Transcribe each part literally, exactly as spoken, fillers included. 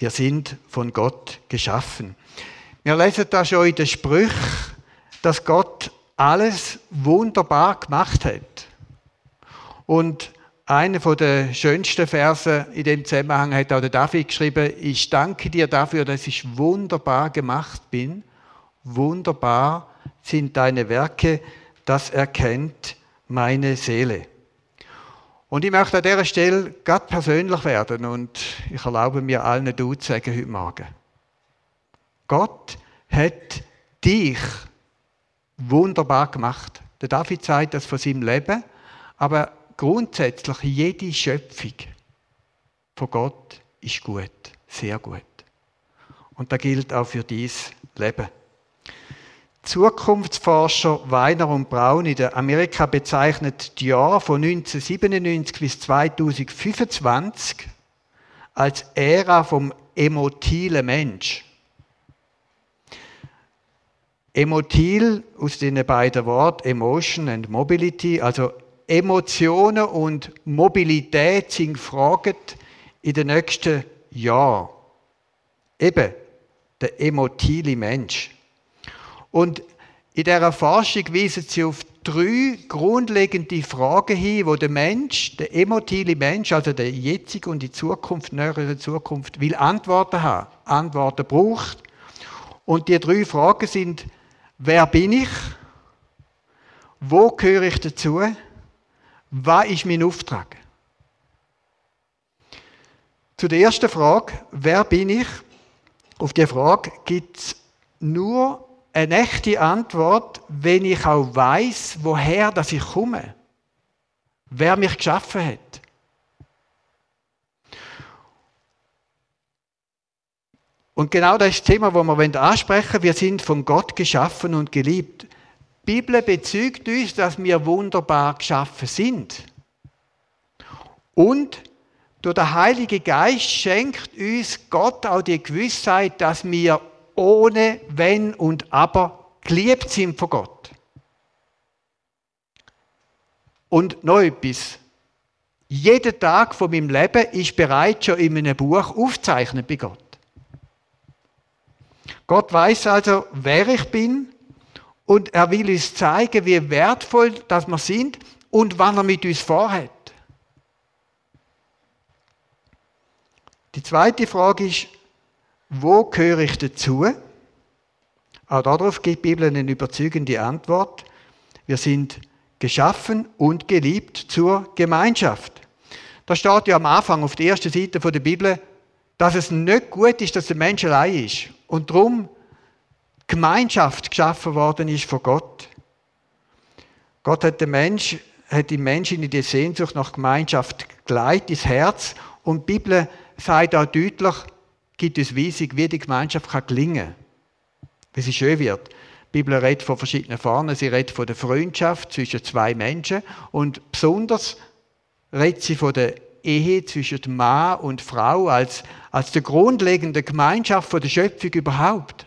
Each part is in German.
Wir sind von Gott geschaffen. Wir lesen da schon in den Sprüchen, dass Gott alles wunderbar gemacht hat. Und einer der schönsten Verse in dem Zusammenhang hat auch der David geschrieben: Ich danke dir dafür, dass ich wunderbar gemacht bin. Wunderbar sind deine Werke, das erkennt meine Seele. Und ich möchte an dieser Stelle ganz persönlich werden und ich erlaube mir allen du zu sagen heute Morgen. Gott hat dich wunderbar gemacht. Der David sagt das von seinem Leben, aber grundsätzlich jede Schöpfung von Gott ist gut, sehr gut. Und das gilt auch für dieses Leben. Zukunftsforscher Weiner und Braun in Amerika bezeichnet die Jahre von neunzehnhundertsiebenundneunzig bis zweitausendfünfundzwanzig als Ära vom emotilen Mensch. Emotil aus den beiden Worten Emotion and Mobility, also Emotionen und Mobilität sind gefragt in den nächsten Jahren. Eben, der emotile Mensch. Und in dieser Forschung weisen sie auf drei grundlegende Fragen hin, wo der Mensch, der emotile Mensch, also der jetzige und die Zukunft, nähere Zukunft, will Antworten haben, Antworten braucht. Und die drei Fragen sind: Wer bin ich? Wo gehöre ich dazu? Was ist mein Auftrag? Zu der ersten Frage: Wer bin ich? Auf diese Frage gibt es nur eine echte Antwort, wenn ich auch weiss, woher dass ich komme. Wer mich geschaffen hat. Und genau das ist das Thema, das wir ansprechen wollen. Wir sind von Gott geschaffen und geliebt. Die Bibel bezeugt uns, dass wir wunderbar geschaffen sind. Und durch den Heiligen Geist schenkt uns Gott auch die Gewissheit, dass wir ohne Wenn und Aber geliebt sind von Gott. Und noch etwas. Jeder Tag von meinem Leben ist bereits schon in einem Buch aufgezeichnet bei Gott. Gott weiß also, wer ich bin, und er will uns zeigen, wie wertvoll dass wir sind und was er mit uns vorhat. Die zweite Frage ist: Wo gehöre ich dazu? Auch darauf gibt die Bibel eine überzeugende Antwort. Wir sind geschaffen und geliebt zur Gemeinschaft. Da steht ja am Anfang auf der ersten Seite der Bibel, dass es nicht gut ist, dass der Mensch allein ist. Und darum Gemeinschaft geschaffen worden ist von Gott. Gott hat den Mensch, hat den Menschen in die Sehnsucht nach Gemeinschaft geleitet, ins Herz. Und die Bibel sagt auch deutlich, gibt es Weisung, wie die Gemeinschaft kann gelingen kann, wie sie schön wird. Die Bibel redet von verschiedenen Formen, sie redet von der Freundschaft zwischen zwei Menschen und besonders redet sie von der Ehe zwischen Mann und Frau als, als der grundlegenden Gemeinschaft von der Schöpfung überhaupt.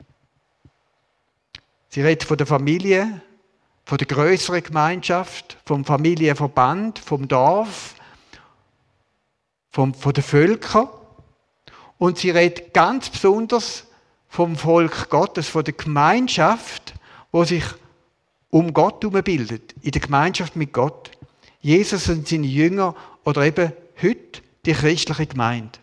Sie redet von der Familie, von der größeren Gemeinschaft, vom Familienverband, vom Dorf, vom, von den Völkern. Und sie redet ganz besonders vom Volk Gottes, von der Gemeinschaft, wo sich um Gott herum bildet, in der Gemeinschaft mit Gott. Jesus und seine Jünger oder eben heute die christliche Gemeinde.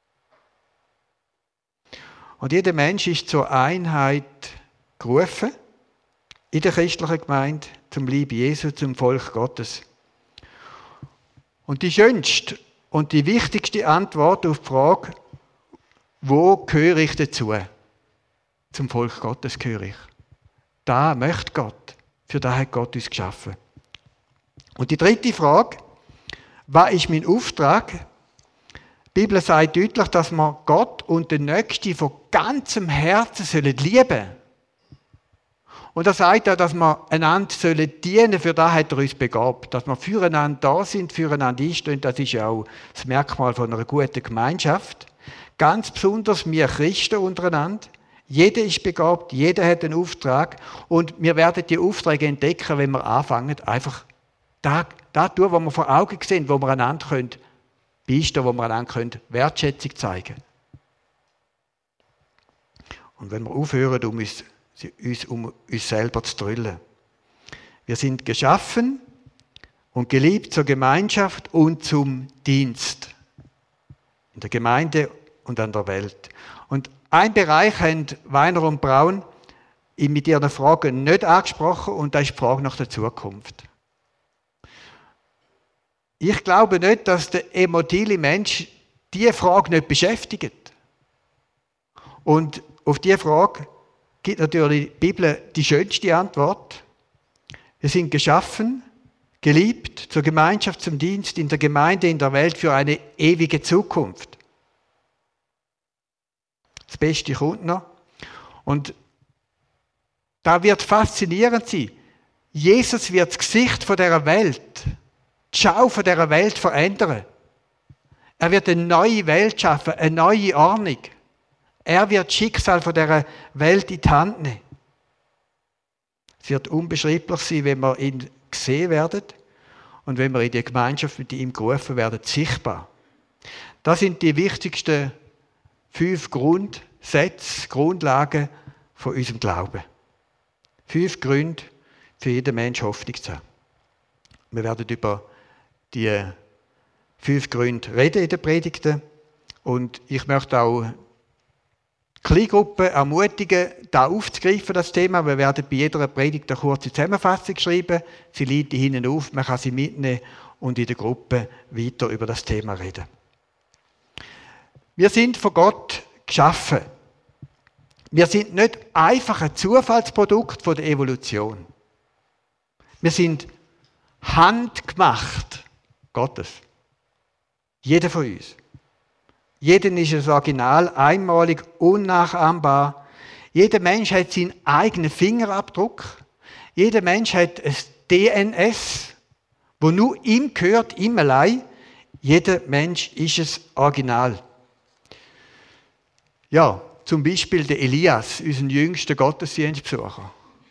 Und jeder Mensch ist zur Einheit gerufen, in der christlichen Gemeinde, zum Lieb Jesu, zum Volk Gottes. Und die schönste und die wichtigste Antwort auf die Frage, wo gehöre ich dazu? Zum Volk Gottes gehöre ich. Da möchte Gott. Für das hat Gott uns geschaffen. Und die dritte Frage, was ist mein Auftrag? Die Bibel sagt deutlich, dass wir Gott und den Nächsten von ganzem Herzen lieben sollen. Und er sagt auch, dass wir einander dienen sollen, für das hat er uns begabt. Dass wir füreinander da sind, füreinander einstehen, das ist ja auch das Merkmal von einer guten Gemeinschaft. Ganz besonders wir Christen untereinander. Jeder ist begabt, jeder hat einen Auftrag. Und wir werden die Aufträge entdecken, wenn wir anfangen, einfach das, das tun, was wir vor Augen sehen, wo wir einander können beistehen, wo wir einander können Wertschätzung zeigen können. Und wenn wir aufhören, um uns, uns, um uns selber zu drüllen. Wir sind geschaffen und geliebt zur Gemeinschaft und zum Dienst. In der Gemeinde und an der Welt. Und ein Bereich haben Weiner und Braun mit ihren Fragen nicht angesprochen und das ist die Frage nach der Zukunft. Ich glaube nicht, dass der emotile Mensch diese Frage nicht beschäftigt. Und auf diese Frage gibt natürlich die Bibel die schönste Antwort. Wir sind geschaffen, geliebt zur Gemeinschaft, zum Dienst in der Gemeinde, in der Welt für eine ewige Zukunft. Das Beste kommt noch. Und da wird faszinierend sein. Jesus wird das Gesicht von dieser Welt, die Schau von dieser Welt verändern. Er wird eine neue Welt schaffen, eine neue Ordnung. Er wird das Schicksal von dieser Welt in die Hand nehmen. Es wird unbeschreiblich sein, wenn wir ihn gesehen werden und wenn wir in die Gemeinschaft mit ihm gerufen werden, sichtbar. Das sind die wichtigsten fünf Grundsätze, Grundlagen von unserem Glauben. Fünf Gründe für jeden Mensch Hoffnung zu haben. Wir werden über die fünf Gründe reden in den Predigten und ich möchte auch Kleingruppen ermutigen, da aufzugreifen, das Thema. Wir werden bei jeder Predigt eine kurze Zusammenfassung schreiben. Sie liegt hinten auf, man kann sie mitnehmen und in der Gruppe weiter über das Thema reden. Wir sind von Gott geschaffen. Wir sind nicht einfach ein Zufallsprodukt von der Evolution. Wir sind handgemacht Gottes. Jeder von uns. Jeden ist das Original, einmalig, unnachahmbar. Jeder Mensch hat seinen eigenen Fingerabdruck. Jeder Mensch hat ein D N S, wo nur ihm gehört, ihm allein. Jeder Mensch ist das Original. Ja, zum Beispiel der Elias, unser jüngster Gottesdienstbesucher.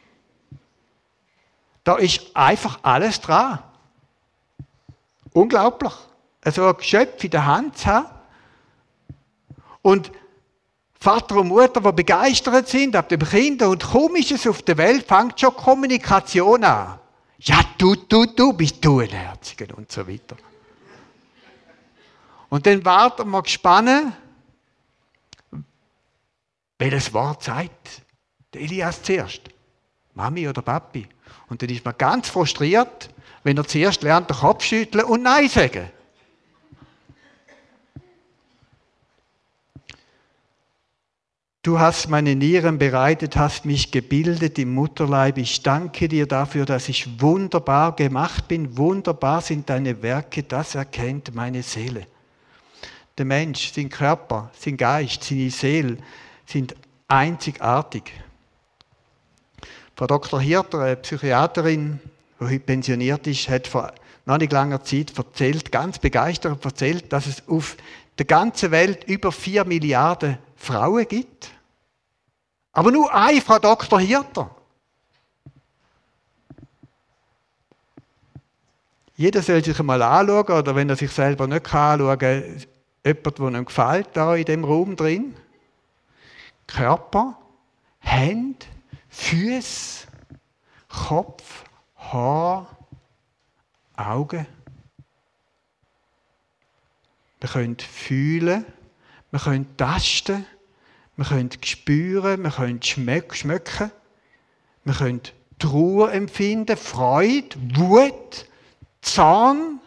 Da ist einfach alles dran. Unglaublich. Also ein Geschöpf in der Hand zu haben. Und Vater und Mutter, die begeistert sind ab dem Kind und kaum ist es auf der Welt, fängt schon Kommunikation an. Ja, du, du, du bist du ein Herziger und so weiter. Und dann warten wir gespannt, welches Wort sagt der Elias zuerst? Mami oder Papi? Und dann ist man ganz frustriert, wenn er zuerst lernt, den Kopf schütteln und Nein sagen. Du hast meine Nieren bereitet, hast mich gebildet im Mutterleib. Ich danke dir dafür, dass ich wunderbar gemacht bin. Wunderbar sind deine Werke, das erkennt meine Seele. Der Mensch, sein Körper, sein Geist, seine Seele sind einzigartig. Frau Doktor Hirter, eine Psychiaterin, die heute pensioniert ist, hat vor noch nicht langer Zeit erzählt, ganz begeistert erzählt, dass es auf der ganzen Welt über vier Milliarden Frauen gibt. Aber nur eine Frau Doktor Hirter. Jeder soll sich einmal anschauen, oder wenn er sich selber nicht anschauen kann, jemand, der ihm gefällt, da in dem Raum drin. Körper, Hände, Füße, Kopf, Haar, Augen. Wir können fühlen, wir können tasten, wir können spüren, wir können schmecken, wir können Trauer empfinden, Freude, Wut, Zorn,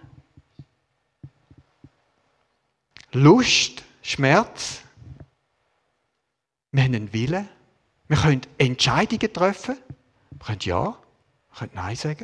Lust, Schmerz. Wir haben einen Willen, wir können Entscheidungen treffen, wir können Ja, wir können Nein sagen.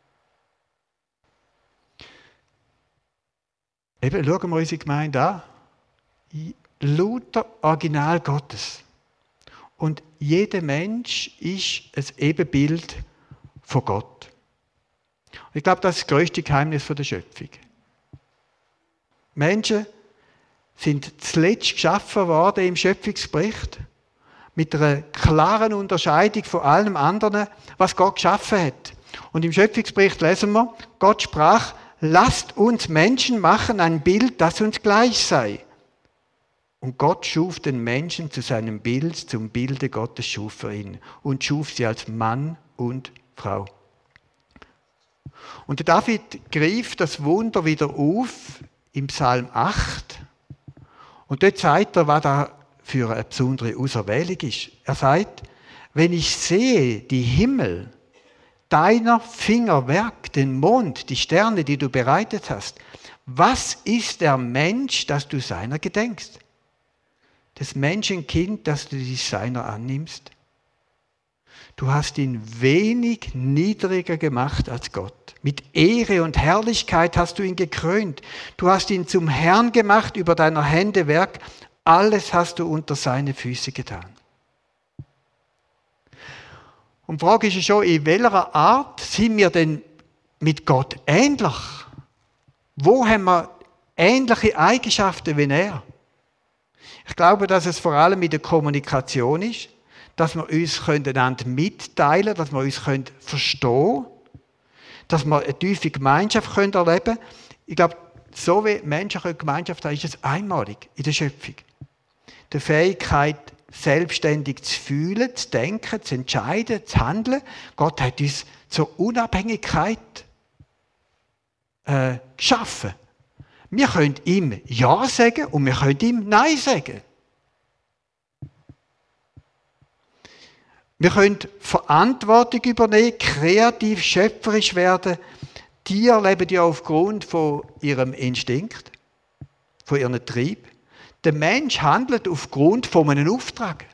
Eben, schauen wir unsere Gemeinde an. Lauter Original Gottes. Und jeder Mensch ist ein Ebenbild von Gott. Und ich glaube, das ist das grösste Geheimnis der Schöpfung. Menschen sind zuletzt geschaffen worden im Schöpfungsbericht mit einer klaren Unterscheidung von allem anderen, was Gott geschaffen hat. Und im Schöpfungsbericht lesen wir, Gott sprach, lasst uns Menschen machen ein Bild, das uns gleich sei. Und Gott schuf den Menschen zu seinem Bild, zum Bilde Gottes schuf er ihn und schuf sie als Mann und Frau. Und der David greift das Wunder wieder auf im Psalm acht. Und dort sagt er, was da für eine besondere Auserwählung ist. Er sagt, wenn ich sehe die Himmel, deiner Finger Werk, den Mond, die Sterne, die du bereitet hast, was ist der Mensch, dass du seiner gedenkst? Das Menschenkind, dass du dich seiner annimmst? Du hast ihn wenig niedriger gemacht als Gott. Mit Ehre und Herrlichkeit hast du ihn gekrönt. Du hast ihn zum Herrn gemacht über deiner Hände Werk. Alles hast du unter seine Füße getan. Und die Frage ist ja schon, in welcher Art sind wir denn mit Gott ähnlich? Wo haben wir ähnliche Eigenschaften wie er? Ich glaube, dass es vor allem in der Kommunikation ist, dass wir uns einander mitteilen können, dass wir uns verstehen können, dass wir eine tiefe Gemeinschaft erleben können. Ich glaube, so wie Menschen eine Gemeinschaft haben, ist es einmalig in der Schöpfung. Die Fähigkeit, selbstständig zu fühlen, zu denken, zu entscheiden, zu handeln. Gott hat uns zur Unabhängigkeit äh, geschaffen. Wir können ihm Ja sagen und wir können ihm Nein sagen. Wir können Verantwortung übernehmen, kreativ, schöpferisch werden. Tiere leben ja aufgrund von ihrem Instinkt, von ihrem Trieb. Der Mensch handelt aufgrund von einem Auftrag.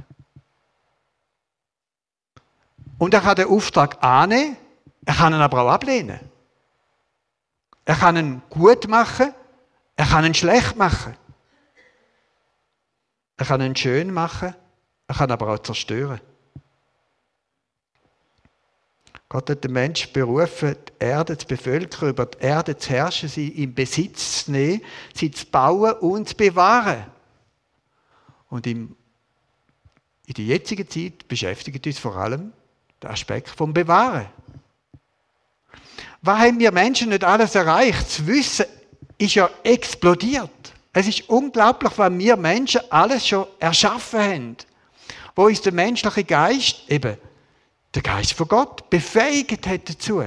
Und er kann den Auftrag annehmen, er kann ihn aber auch ablehnen. Er kann ihn gut machen, er kann ihn schlecht machen. Er kann ihn schön machen, er kann aber auch zerstören. Gott hat den Menschen berufen, die Erde zu bevölkern, über die Erde zu herrschen, sie in Besitz zu nehmen, sie zu bauen und zu bewahren. Und im, in der jetzigen Zeit beschäftigt uns vor allem der Aspekt vom Bewahren. Was haben wir Menschen nicht alles erreicht? Das Wissen ist ja explodiert. Es ist unglaublich, was wir Menschen alles schon erschaffen haben. Wo uns der menschliche Geist, eben der Geist von Gott, befähigt hat dazu.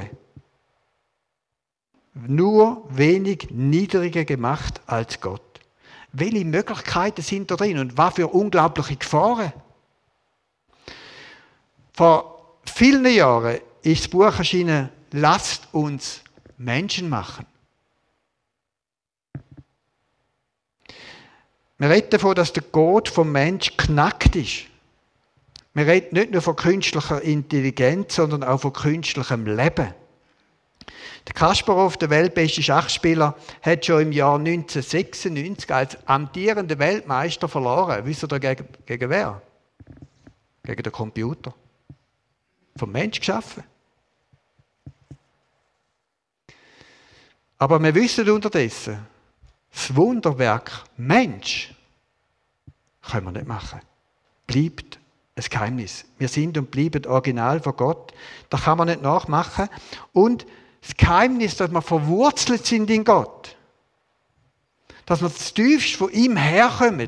Nur wenig niedriger gemacht als Gott. Welche Möglichkeiten sind da drin und was für unglaubliche Gefahren? Vor vielen Jahren ist das Buch erschienen, lasst uns Menschen machen. Wir reden davon, dass der Code vom Mensch knackt ist. Wir reden nicht nur von künstlicher Intelligenz, sondern auch von künstlichem Leben. Der Kasparov, der weltbeste Schachspieler, hat schon im Jahr neunzehnhundertsechsundneunzig als amtierender Weltmeister verloren. Wisst ihr gegen, gegen wer? Gegen den Computer. Vom Mensch geschaffen. Aber wir wissen unterdessen, das Wunderwerk Mensch können wir nicht machen. Bleibt ein Geheimnis. Wir sind und bleiben original von Gott. Das kann man nicht nachmachen. Und das Geheimnis, dass wir verwurzelt sind in Gott. Dass wir das Tiefste von ihm herkommen.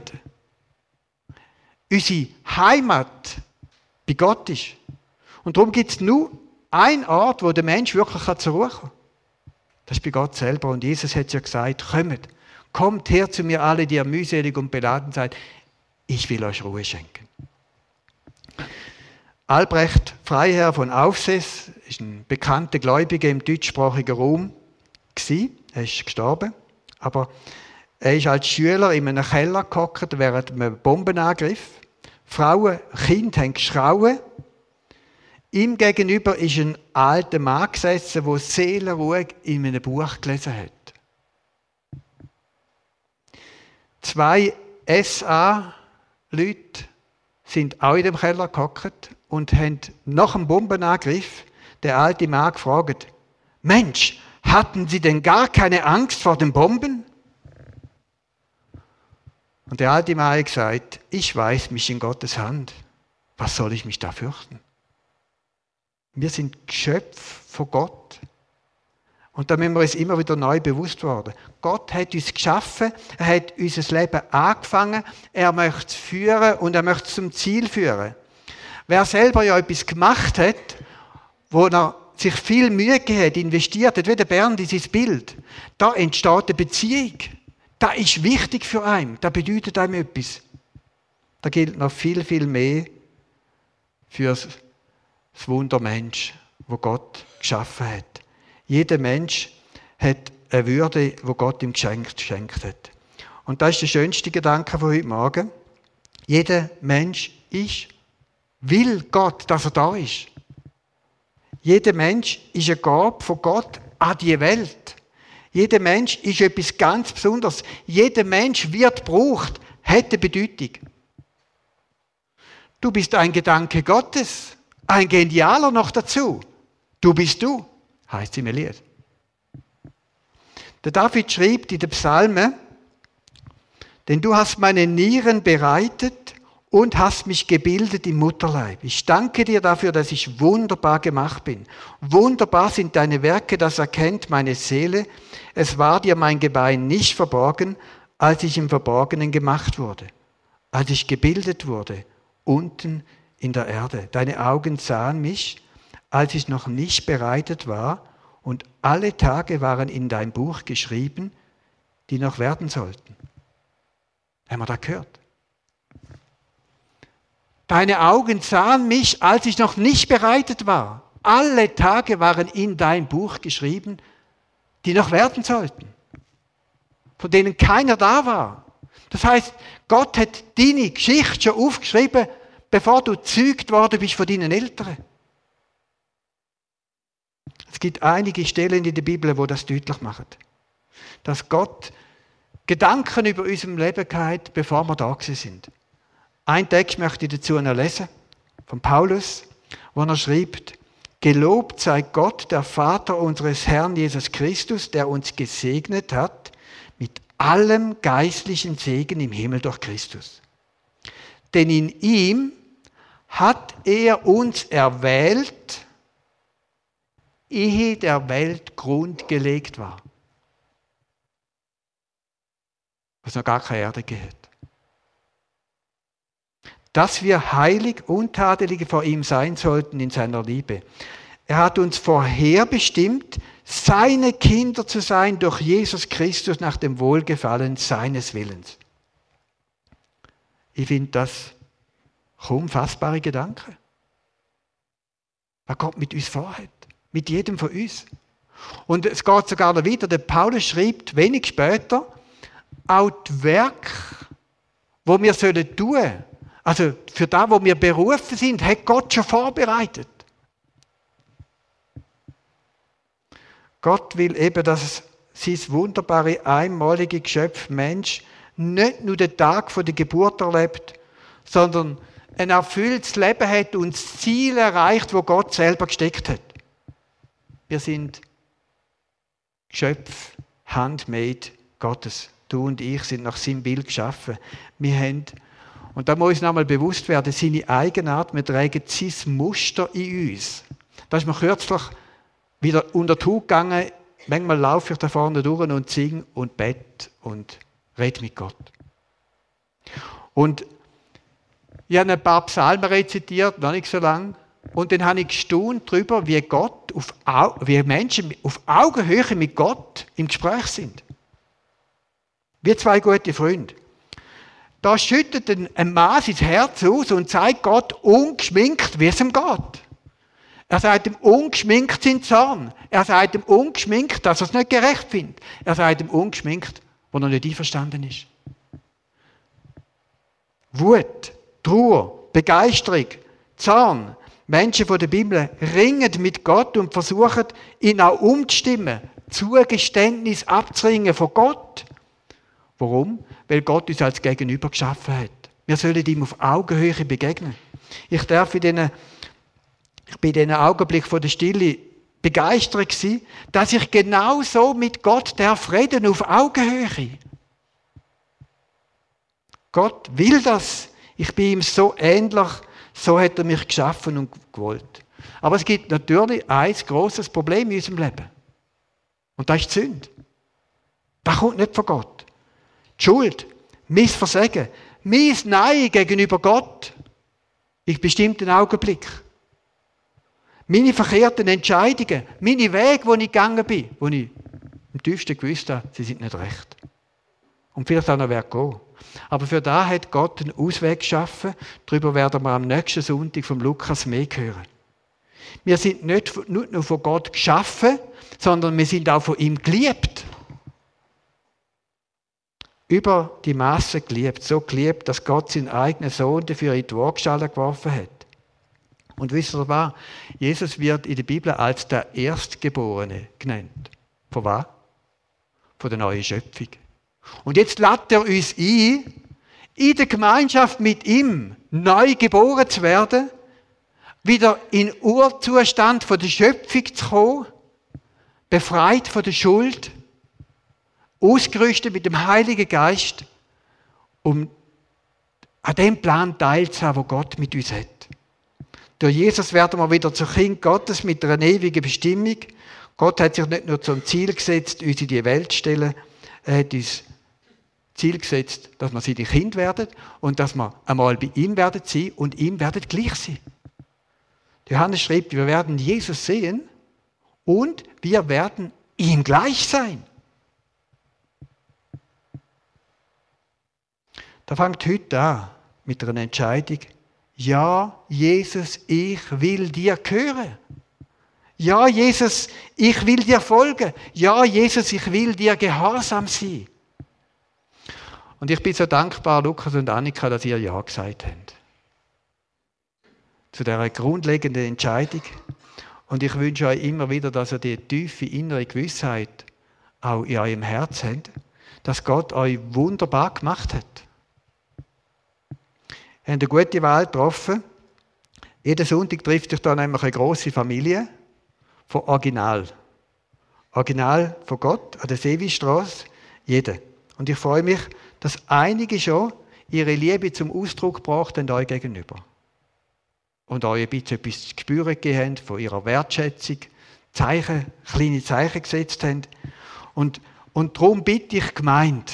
Unsere Heimat bei Gott ist. Und darum gibt es nur einen Ort, wo der Mensch wirklich zur Ruhe kommen kann. Das ist bei Gott selber. Und Jesus hat ja gesagt, kommt, kommt her zu mir alle, die ihr mühselig und beladen seid. Ich will euch Ruhe schenken. Albrecht Freiherr von Aufseß ist ein bekannter Gläubiger im deutschsprachigen Raum. Er ist gestorben. Aber er ist als Schüler in einem Keller gehockt während einem Bombenangriff. Frauen, Kinder haben geschrauen. Ihm gegenüber ist ein alter Mann gesessen, der seelenruhig in einem Buch gelesen hat. Zwei S A-Leute sind auch in dem Keller gehockt und haben nach dem Bombenangriff den alten Mann gefragt: Mensch, hatten Sie denn gar keine Angst vor den Bomben? Und der alte Mann hat gesagt: Ich weiß mich in Gottes Hand. Was soll ich mich da fürchten? Wir sind Geschöpf von Gott. Und da müssen wir uns immer wieder neu bewusst werden. Gott hat uns geschaffen, er hat unser Leben angefangen, er möchte es führen und er möchte es zum Ziel führen. Wer selber ja etwas gemacht hat, wo er sich viel Mühe gegeben hat, investiert hat, wie der Bernd in sein Bild, da entsteht eine Beziehung. Das ist wichtig für einen, das bedeutet einem etwas. Da gilt noch viel, viel mehr für das Wunder Mensch, wo Gott geschaffen hat. Jeder Mensch hat eine Würde, die Gott ihm geschenkt, geschenkt hat. Und das ist der schönste Gedanke von heute Morgen. Jeder Mensch ist, will Gott, dass er da ist. Jeder Mensch ist eine Gabe von Gott an die Welt. Jeder Mensch ist etwas ganz Besonderes. Jeder Mensch wird gebraucht, hat eine Bedeutung. Du bist ein Gedanke Gottes, ein Genialer noch dazu. Du bist du. Heißt im Lied. Der David schreibt in den Psalmen, denn du hast meine Nieren bereitet und hast mich gebildet im Mutterleib. Ich danke dir dafür, dass ich wunderbar gemacht bin. Wunderbar sind deine Werke, das erkennt meine Seele. Es war dir mein Gebein nicht verborgen, als ich im Verborgenen gemacht wurde, als ich gebildet wurde, unten in der Erde. Deine Augen sahen mich, als ich noch nicht bereitet war, und alle Tage waren in dein Buch geschrieben, die noch werden sollten. Haben wir das gehört? Deine Augen sahen mich, als ich noch nicht bereitet war. Alle Tage waren in dein Buch geschrieben, die noch werden sollten, von denen keiner da war. Das heißt, Gott hat deine Geschichte schon aufgeschrieben, bevor du gezeugt worden bist von deinen Eltern. Es gibt einige Stellen in der Bibel, wo das deutlich machen. Dass Gott Gedanken über unserem Leben hat, bevor wir da sind. Ein Text möchte ich dazu noch lesen, von Paulus, wo er schreibt, gelobt sei Gott, der Vater unseres Herrn Jesus Christus, der uns gesegnet hat mit allem geistlichen Segen im Himmel durch Christus. Denn in ihm hat er uns erwählt, ehe der Welt Grund gelegt war. Was noch gar keine Erde gehört. Dass wir heilig, untadelig vor ihm sein sollten in seiner Liebe. Er hat uns vorherbestimmt, seine Kinder zu sein durch Jesus Christus nach dem Wohlgefallen seines Willens. Ich finde das unfassbare Gedanken. Was Gott mit uns vorhat. Mit jedem von uns. Und es geht sogar noch weiter. Der Paulus schreibt wenig später, auch die Werke, die wir sollen tun, also für das, wo wir berufen sind, hat Gott schon vorbereitet. Gott will eben, dass sein wunderbare, einmalige Geschöpf Mensch nicht nur den Tag von der Geburt erlebt, sondern ein erfülltes Leben hat und das Ziel erreicht, wo Gott selber gesteckt hat. Wir sind Geschöpf, handmade Gottes. Du und ich sind nach seinem Bild geschaffen. Wir haben, und da muss uns nochmal bewusst werden, seine Eigenart, wir tragen sein Muster in uns. Da ist mir kürzlich wieder unter die Haut gegangen. Manchmal laufe ich da vorne durch und singe und bete und rede mit Gott. Und ich habe ein paar Psalmen rezitiert, noch nicht so lange. Und dann habe ich gestaunt darüber, wie Gott auf Au- wie Menschen auf Augenhöhe mit Gott im Gespräch sind. Wie zwei gute Freunde. Da schüttet ein, ein Mann sein Herz aus und zeigt Gott ungeschminkt, wie es ihm geht. Er sagt ihm ungeschminkt seinen Zorn. Er sagt ihm ungeschminkt, dass er es nicht gerecht findet. Er sagt ihm ungeschminkt, wo er nicht einverstanden ist. Wut, Trauer, Begeisterung, Zorn. Menschen von der Bibel ringen mit Gott und versuchen, ihn auch umzustimmen, Zugeständnis abzuringen von Gott. Warum? Weil Gott uns als Gegenüber geschaffen hat. Wir sollen ihm auf Augenhöhe begegnen. Ich darf in diesen, ich bin in diesen Augenblick von der Stille begeistert gewesen, dass ich genau so mit Gott darf reden, auf Augenhöhe. Gott will das. Ich bin ihm so ähnlich, so hat er mich geschaffen und gewollt. Aber es gibt natürlich ein grosses Problem in unserem Leben. Und das ist die Sünde. Das kommt nicht von Gott. Die Schuld, mein Versagen, mein Nein gegenüber Gott in bestimmten Augenblick. Meine verkehrten Entscheidungen, meine Wege, wo ich gegangen bin, wo ich im tiefsten gewusst habe, sie sind nicht recht. Und vielleicht auch noch wer gehen. Aber für das hat Gott einen Ausweg geschaffen. Darüber werden wir am nächsten Sonntag vom Lukas mehr hören. Wir sind nicht nur von Gott geschaffen, sondern wir sind auch von ihm geliebt. Über die Masse geliebt. So geliebt, dass Gott seinen eigenen Sohn dafür in die Waagschale geworfen hat. Und wisst ihr was? Jesus wird in der Bibel als der Erstgeborene genannt. Von was? Von der neuen Schöpfung. Und jetzt lädt er uns ein, in der Gemeinschaft mit ihm neu geboren zu werden, wieder in den Urzustand von der Schöpfung zu kommen, befreit von der Schuld, ausgerüstet mit dem Heiligen Geist, um an dem Plan teilzuhaben, wo Gott mit uns hat. Durch Jesus werden wir wieder zu Kind Gottes mit einer ewigen Bestimmung. Gott hat sich nicht nur zum Ziel gesetzt, uns in die Welt zu stellen, er hat uns Ziel gesetzt, dass wir seine Kinder werden und dass wir einmal bei ihm werden sein und ihm werden gleich sein. Johannes schreibt, wir werden Jesus sehen und wir werden ihm gleich sein. Da fängt heute an mit einer Entscheidung. Ja, Jesus, ich will dir gehören. Ja, Jesus, ich will dir folgen. Ja, Jesus, ich will dir gehorsam sein. Und ich bin so dankbar, Lukas und Annika, dass ihr Ja gesagt habt. Zu dieser grundlegenden Entscheidung. Und ich wünsche euch immer wieder, dass ihr die tiefe innere Gewissheit auch in eurem Herz habt, dass Gott euch wunderbar gemacht hat. Ihr habt eine gute Wahl getroffen. Jeden Sonntag trifft sich da nämlich eine grosse Familie von Original. Original von Gott an der Seewistrasse. Jeder. Und ich freue mich, dass einige schon ihre Liebe zum Ausdruck gebracht haben euch gegenüber. Und euch ein bisschen etwas zu spüren gegeben haben von ihrer Wertschätzung, Zeichen, kleine Zeichen gesetzt haben. Und, und darum bitte ich die Gemeinde,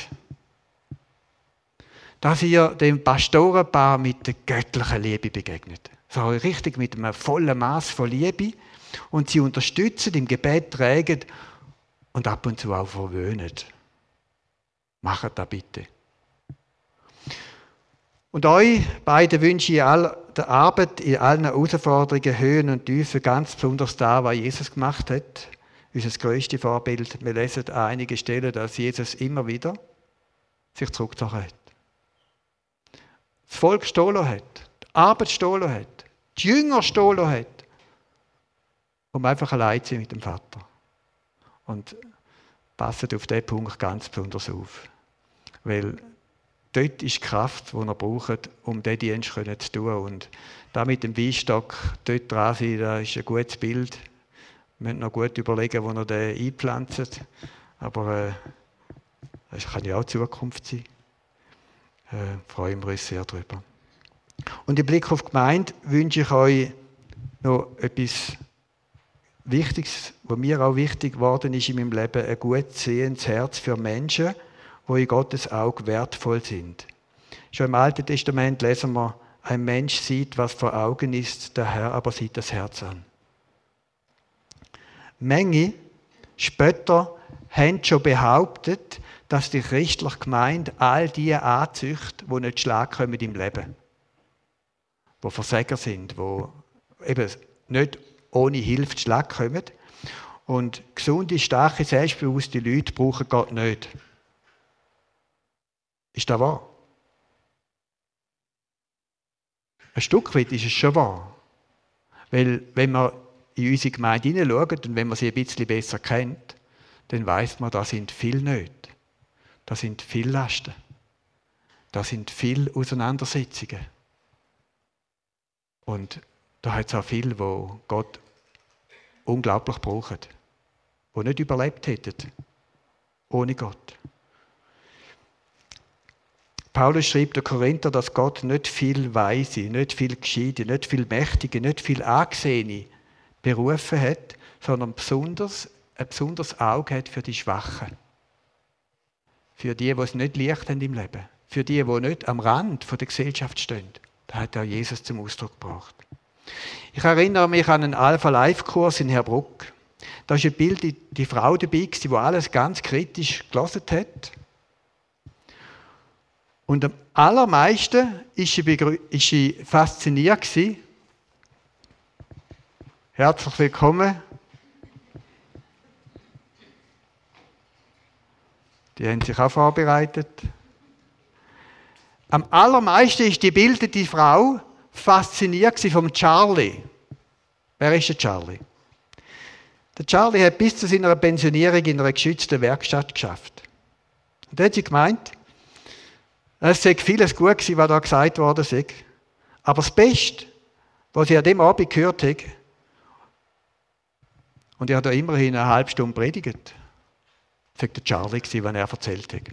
dass ihr dem Pastorenpaar mit der göttlichen Liebe begegnet. So richtig mit einem vollen Maß von Liebe und sie unterstützen, im Gebet tragen und ab und zu auch verwöhnen. Macht das bitte. Und euch beiden wünsche ich all der Arbeit in allen Herausforderungen, Höhen und Tiefen, ganz besonders da, was Jesus gemacht hat. Unser grösstes Vorbild. Wir lesen an einigen Stellen, dass Jesus immer wieder sich zurückgezogen hat. Das Volk gestohlen hat, die Arbeit gestohlen hat, die Jünger gestohlen hat, um einfach allein zu sein mit dem Vater. Und passet auf diesen Punkt ganz besonders auf. Weil dort ist die Kraft, die ihr braucht, um diesen Dienst zu tun. Und da mit dem Weinstock dort dran sein, das ist ein gutes Bild. Wir müssen noch gut überlegen, wo ihr den einpflanzt. Aber äh, das kann ja auch Zukunft sein. Äh, freuen wir uns sehr darüber. Und im Blick auf die Gemeinde wünsche ich euch noch etwas Wichtiges, was mir auch wichtig geworden ist in meinem Leben, ein gut sehendes Herz für Menschen, die in Gottes Auge wertvoll sind. Schon im Alten Testament lesen wir, ein Mensch sieht, was vor Augen ist, der Herr aber sieht das Herz an. Menge Spötter haben schon behauptet, dass die christliche Gemeinde all die anzüchtet, die nicht Schlag kommen im Leben. Die Versager sind, die eben nicht ohne Hilfe zu Schlag kommen. Und gesunde, starke, selbstbewusste Leute brauchen Gott nicht. Ist das wahr? Ein Stück weit ist es schon wahr. Weil, wenn man in unsere Gemeinde hineinschaut und wenn man sie ein bisschen besser kennt, dann weiss man, da sind viele Nöte. Da sind viele Lasten. Da sind viele Auseinandersetzungen. Und da hat es auch viele, die Gott unglaublich brauchen. Die nicht überlebt hätten. Ohne Gott. Paulus schreibt der Korinther, dass Gott nicht viel Weise, nicht viel Gescheite, nicht viel Mächtige, nicht viel Angesehene berufen hat, sondern besonders ein besonderes Auge hat für die Schwachen. Für die, die es nicht leicht haben im Leben. Für die, die nicht am Rand der Gesellschaft stehen. Da hat auch Jesus zum Ausdruck gebracht. Ich erinnere mich an einen Alpha-Life-Kurs in Herbruck. Da war ein Bild, die, die Frau dabei, die alles ganz kritisch gelesen hat. Und am allermeisten war sie, ist sie fasziniert gewesen. Herzlich willkommen. Die haben sich auch vorbereitet. Am allermeisten ist die bildete Frau fasziniert vom Charlie. Wer ist der Charlie? Der Charlie hat bis zu seiner Pensionierung in einer geschützten Werkstatt geschafft. Und da hat sie gemeint, es sei vieles gut gewesen, was da gesagt worden sei. Aber das Beste, was sie an dem Abend gehört hat, und ich habe da immerhin eine halbe Stunde predigt, das war der Charlie, was er erzählt hat.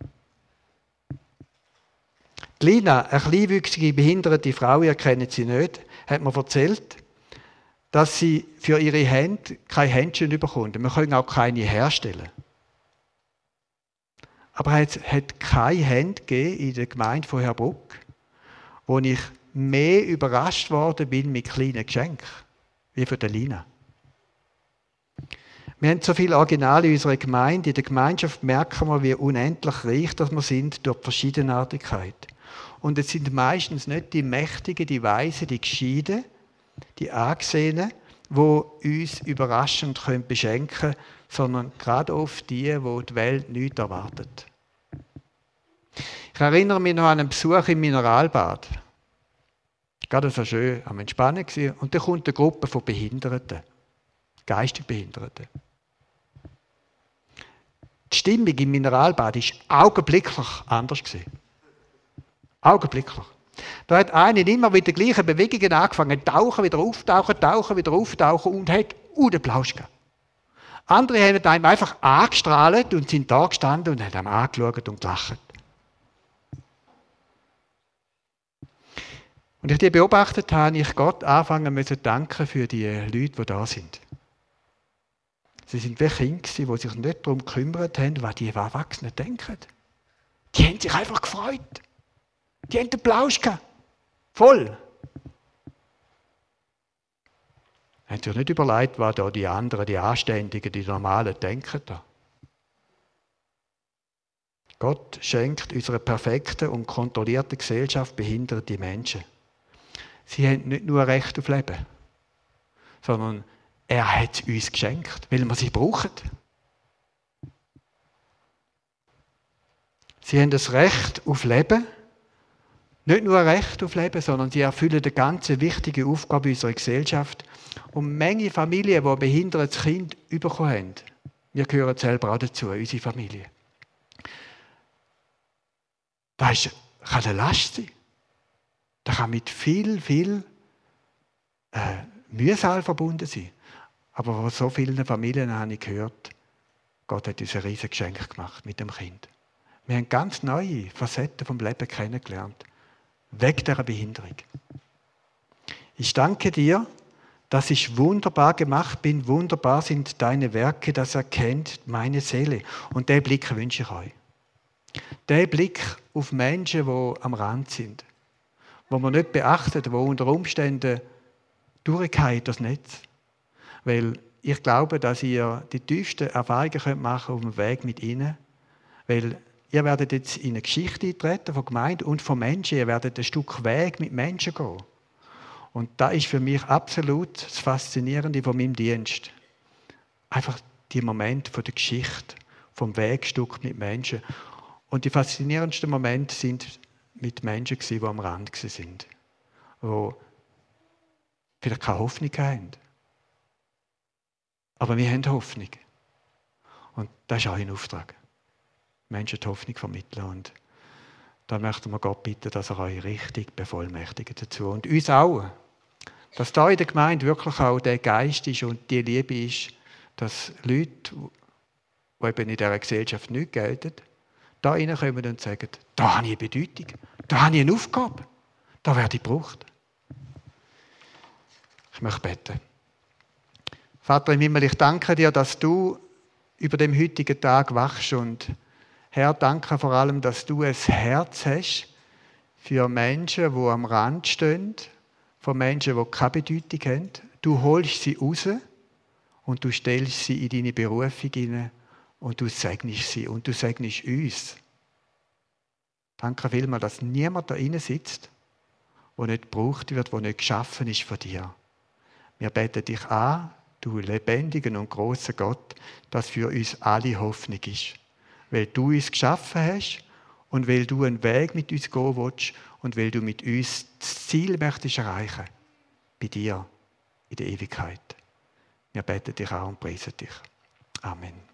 Die Lina, eine kleinwüchsige, behinderte Frau, ihr kennt sie nicht, hat mir erzählt, dass sie für ihre Hände keine Händchen bekommt. Wir können auch keine herstellen. Aber es hat keine Hände gegeben in der Gemeinde von Herbruck, wo ich mehr überrascht worden bin mit kleinen Geschenken, wie für die Lina. Wir haben so viele Originale in unserer Gemeinde. In der Gemeinschaft merken wir, wie unendlich reich dass wir sind durch die Verschiedenartigkeit. Und es sind meistens nicht die Mächtigen, die Weisen, die Gescheiten, die Angesehenen, die uns überraschend können beschenken können, sondern gerade oft die, die die Welt nicht erwartet. Ich erinnere mich noch an einen Besuch im Mineralbad. Gerade so schön am Entspannen gewesen. Und da kommt eine Gruppe von Behinderten, geistig Behinderten. Die Stimmung im Mineralbad war augenblicklich anders gewesen. Augenblicklich. Da hat einer immer mit den gleichen Bewegungen angefangen, tauchen, wieder auftauchen, tauchen, wieder auftauchen und hat einen Plausch gegeben. Andere haben einem einfach angestrahlt und sind da gestanden und haben ihm angeschaut und gelacht. Und ich die beobachtet habe, ich Gott anfangen müssen danken für die Leute, die da sind. Sie sind wie Kinder, die sich nicht darum gekümmert haben, was die Erwachsenen denken. Die haben sich einfach gefreut. Die haben den Plausch gehabt. Voll. Haben sich nicht überlegt, was da die anderen, die Anständigen, die Normalen denken. Da. Gott schenkt unserer perfekten und kontrollierten Gesellschaft behinderte Menschen. Sie haben nicht nur ein Recht auf Leben, sondern er hat es uns geschenkt, weil wir sie brauchen. Sie haben das Recht auf Leben. Nicht nur ein Recht auf Leben, sondern sie erfüllen eine ganz wichtige Aufgabe in unserer Gesellschaft. Und Menge Familien, die ein behindertes Kind bekommen haben. Wir gehören selber auch dazu, unsere Familie. Das kann eine Last sein. Das kann mit viel, viel äh, Mühsal verbunden sein. Aber von so vielen Familien habe ich gehört, Gott hat uns ein riesiges Geschenk gemacht mit dem Kind. Wir haben ganz neue Facetten vom Leben kennengelernt. Wegen dieser Behinderung. Ich danke dir, dass ich wunderbar gemacht bin. Wunderbar sind deine Werke, das erkennt meine Seele. Und diesen Blick wünsche ich euch. Den Blick auf Menschen, die am Rand sind. Wo man nicht beachtet, die unter Umständen durchgehen das Netz. Weil ich glaube, dass ihr die tiefsten Erfahrungen machen könnt auf dem Weg mit ihnen. Weil ihr werdet jetzt in eine Geschichte eintreten von Gemeinde und von Menschen. Ihr werdet ein Stück Weg mit Menschen gehen. Und das ist für mich absolut das Faszinierende von meinem Dienst. Einfach die Momente von der Geschichte, vom Wegstück mit Menschen. Und die faszinierendsten Momente sind mit Menschen, die am Rand waren. Die vielleicht keine Hoffnung haben. Aber wir haben Hoffnung. Und das ist auch ein Auftrag. Menschen die Hoffnung vermitteln. Und da möchten wir Gott bitten, dass er euch richtig bevollmächtigt dazu. Und uns auch. Dass da in der Gemeinde wirklich auch der Geist ist und die Liebe ist, dass Leute, die eben in dieser Gesellschaft nicht gelten, da reinkommen und sagen, da habe ich eine Bedeutung, da habe ich eine Aufgabe, da werde ich gebraucht. Ich möchte beten. Vater im Himmel, ich danke dir, dass du über dem heutigen Tag wachst und Herr, danke vor allem, dass du ein Herz hast für Menschen, die am Rand stehen, für Menschen, die keine Bedeutung haben. Du holst sie raus und du stellst sie in deine Berufung hinein und du segnest sie und du segnest uns. Danke vielmals, dass niemand da innen sitzt, der nicht gebraucht wird, der nicht geschaffen ist von dir. Wir beten dich an, du lebendigen und großer Gott, dass für uns alle Hoffnung ist. Weil du uns geschaffen hast und weil du einen Weg mit uns gehen willst und weil du mit uns das Ziel möchtest erreichen. Bei dir in der Ewigkeit. Wir beten dich an und preisen dich. Amen.